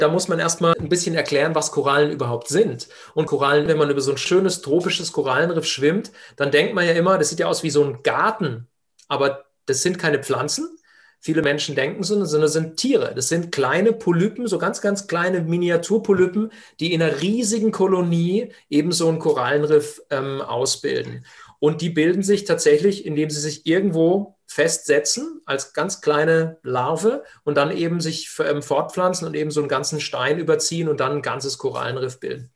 Da muss man erstmal ein bisschen erklären, was Korallen überhaupt sind. Und Korallen, wenn man über so ein schönes tropisches Korallenriff schwimmt, dann denkt man ja immer, das sieht ja aus wie so ein Garten. Aber das sind keine Pflanzen. Viele Menschen denken so, sondern das sind Tiere. Das sind kleine Polypen, so ganz, ganz kleine Miniaturpolypen, die in einer riesigen Kolonie eben so ein Korallenriff ausbilden. Und die bilden sich tatsächlich, indem sie sich irgendwo festsetzen als ganz kleine Larve und dann eben sich fortpflanzen und eben so einen ganzen Stein überziehen und dann ein ganzes Korallenriff bilden.